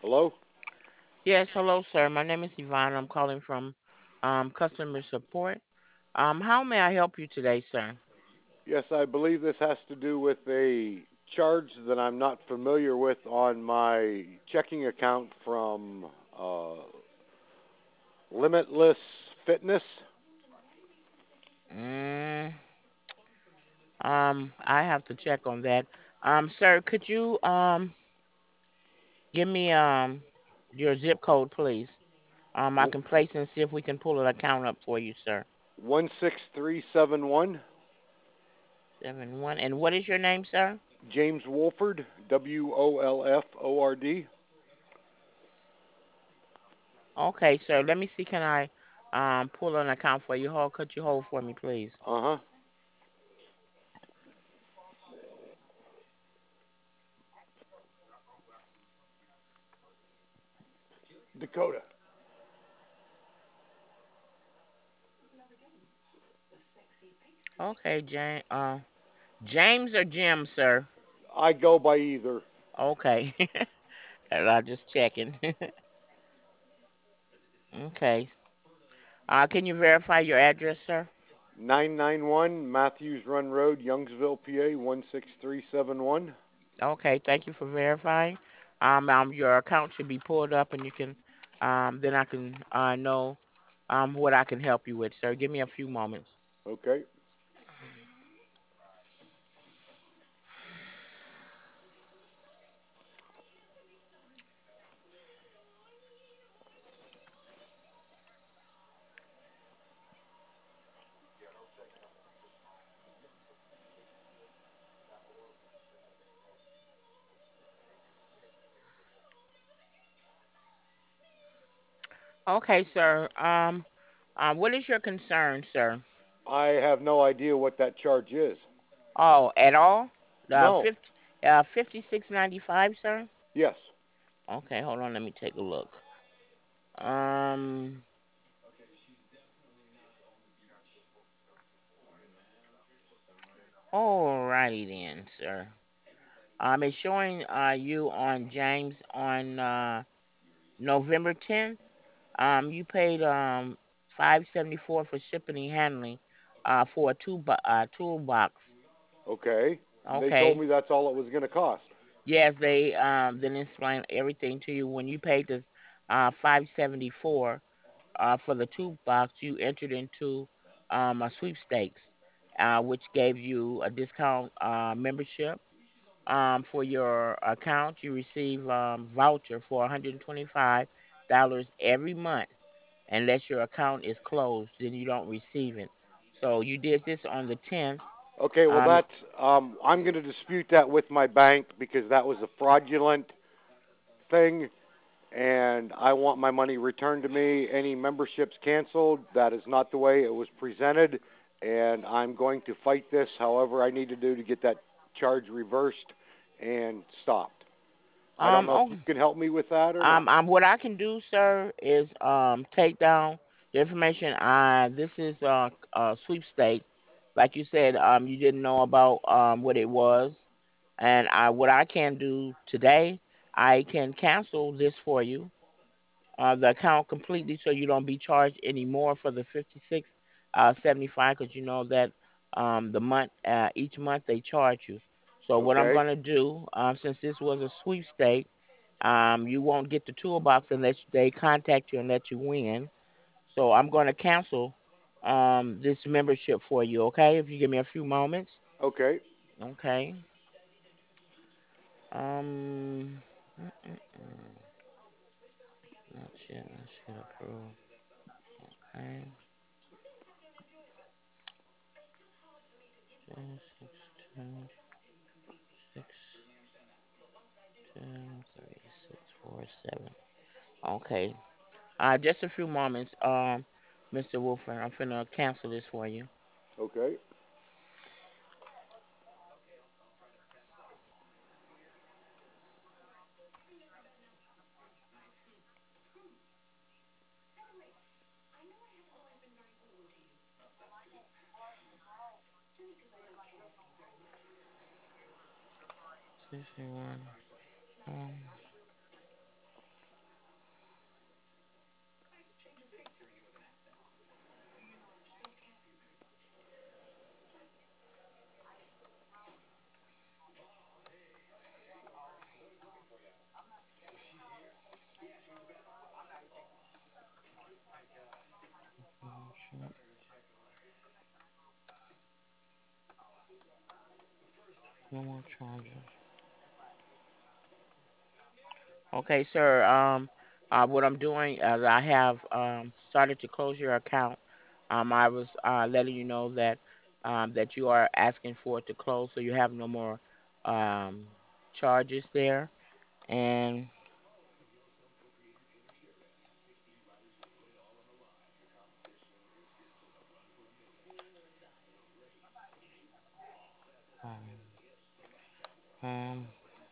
Hello? Yes, hello, sir. My name is Yvonne. I'm calling from customer support. How may I help you today, sir? Yes, I believe this has to do with a charge that I'm not familiar with on my checking account from uh, Limitless Fitness. Mm, I have to check on that. Sir, could you give me your zip code, please? I can place and see if we can pull an account up for you, sir. 16371. 71. And what is your name, sir? James Wolford, Wolford. Okay, sir. Let me see. Can I pull an account for you? Hold, could you hold for me, please? Uh huh. Dakota. Okay, James or Jim, sir? I go by either. Okay. I'm just checking. Okay. Can you verify your address, sir? 991 Matthews Run Road, Youngsville, PA 16371. Okay, thank you for verifying. Your account should be pulled up, and you can, then I can know what I can help you with, sir. Give me a few moments. Okay. Okay, sir. What is your concern, sir? I have no idea what that charge is. Oh, at all? The No. 56.95, sir. Yes. Okay, hold on. Let me take a look. Um, Alrighty then, sir. It's showing you on James on November 10th. You paid 574 for shipping and handling for a toolbox. Okay. They told Okay. me that's all it was going to cost. Yes, they then explain everything to you. When you paid the 574 for the toolbox, you entered into a sweepstakes, which gave you a discount membership. For your account, you receive voucher for $125 every month. Unless your account is closed, then you don't receive it. So you did this on the 10th. Okay, well Um, that's I'm going to dispute that with my bank because that was a fraudulent thing and I want my money returned to me. Any memberships canceled, that is not the way it was presented and I'm going to fight this however I need to do to get that charge reversed and stopped. I don't know if oh, you can help me with that or not. what I can do, sir, is take down the information. This is sweepstakes. Like you said, you didn't know about what it was, and what I can do today, I can cancel this for you, the account completely, so you don't be charged anymore for the 56.75, because you know that the month each month they charge you. So what I'm Okay? gonna do, since this was a sweepstake, you won't get the toolbox unless they contact you and let you win. So I'm gonna cancel this membership for you. Okay, if you give me a few moments. Okay. Okay. Um. Not yet. Not yet approved. Okay. Okay, 6262647. Okay. Just a few moments, Mr. Wolfer. I'm finna cancel this for you. Okay. 61. Um, No more charges. Okay, sir. What I'm doing is I have started to close your account. I was letting you know that that you are asking for it to close, so you have no more um, charges there. And um,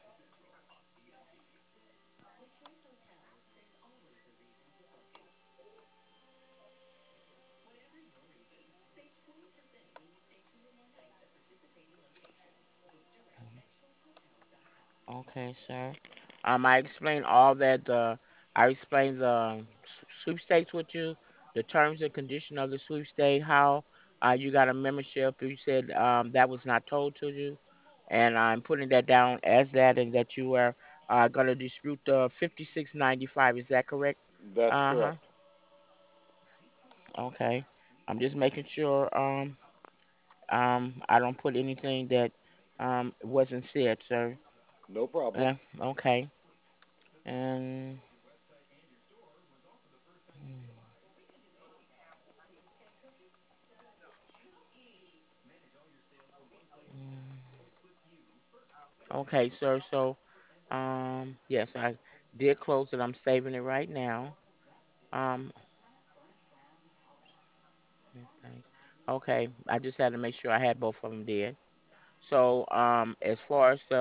okay, sir. I explained all that. I explained the sweepstakes with you, the terms and condition of the sweepstakes, how you got a membership. You said that was not told to you, and I'm putting that down as that, and that you are going to dispute the 56.95. Is that correct? That's Uh huh. correct. Okay. I'm just making sure I don't put anything that wasn't said, sir. No problem. Okay. And okay, sir. So, yes, I did close it. I'm saving it right now. Um, okay. Okay, I just had to make sure I had both of them dead. So, as far as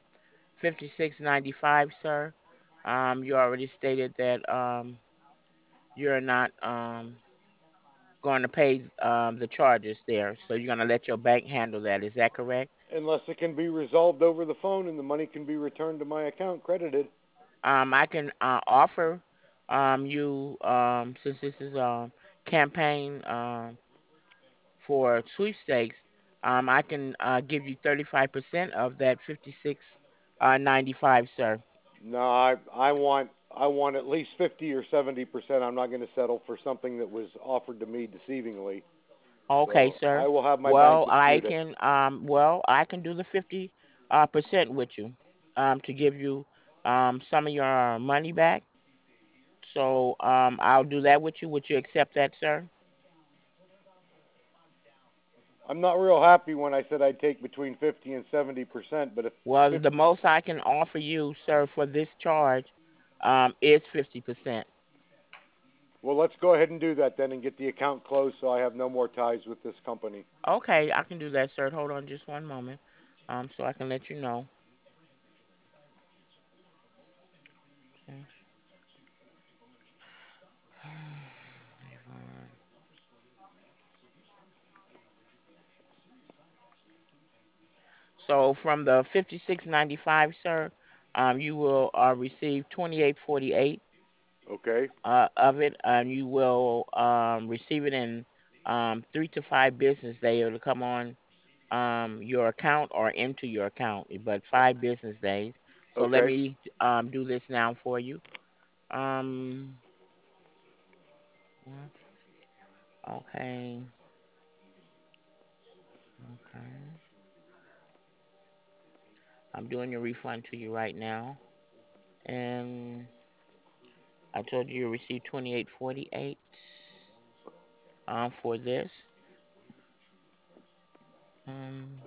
56.95, sir, you already stated that you're not going to pay the charges there. So you're going to let your bank handle that. Is that correct? Unless it can be resolved over the phone and the money can be returned to my account credited. I can offer you since this is a campaign for sweepstakes, I can give you 35% of that 56.95, sir. No, I want at least 50 or 70%. I'm not going to settle for something that was offered to me deceivingly. Okay, So I sir. will have my bank dispute it. Well I can do the 50 percent with you to give you some of your money back. So I'll do that with you. Would you accept that, sir? I'm not real happy when I said I'd take between 50 and 70%, but if Well, 50, the most I can offer you, sir, for this charge is 50%. well, let's go ahead and do that then and get the account closed so I have no more ties with this company. Okay, I can do that, sir. Hold on just one moment, so I can let you know. Okay. So from the 56.95, sir, you will receive 28.48 Okay? of it, and you will receive it in 3 to 5 business days. It'll come on your account or into your account, but 5 business days. So let Okay? me do this now for you. Um, okay, okay. I'm doing your refund to you right now, and I told you you received 28.48 for this. Um,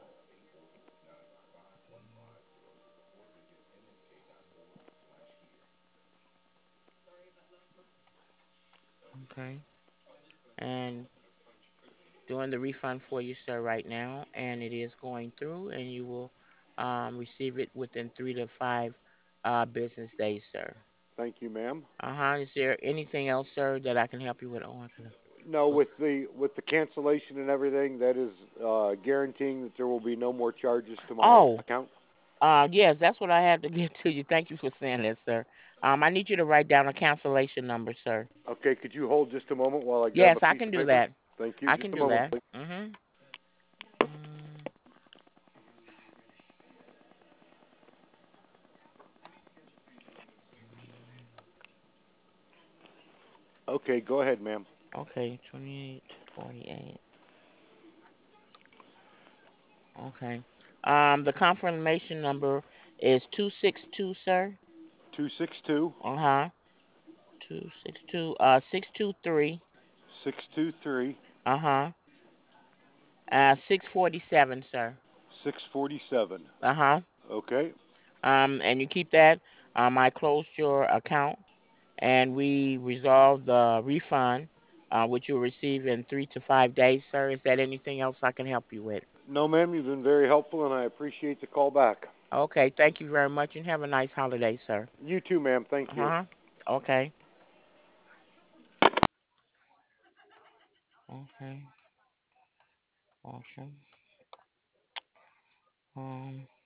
okay, and doing the refund for you, sir, right now, and it is going through, and you will receive it within 3 to 5 business days, sir. Thank you, ma'am. Is there anything else, sir, that I can help you with? Oh, I could. No, with the cancellation and everything, that is guaranteeing that there will be no more charges to my Oh, account. yes, that's what I had to get to you. Thank you for saying that, sir. I need you to write down a cancellation number, sir. Okay, could you hold just a moment while I grab Yes, a I piece can of do paper? that. Thank you. I Just can a do moment, that. please. Mhm. Mm, Okay, go ahead, ma'am. okay, 28.48. Okay. The confirmation number is 262, sir. 262 Uh-huh. 262 623. 623 Uh-huh. 647, sir. 647. Uh-huh. Okay. And you keep that. I closed your account and we resolved the refund, which you'll receive in 3 to 5 days, sir. Is that anything else I can help you with? No, ma'am, you've been very helpful, and I appreciate the call back. Okay, thank you very much and have a nice holiday, sir. You too, ma'am. Thank you. Uh-huh. Okay. Okay. Awesome.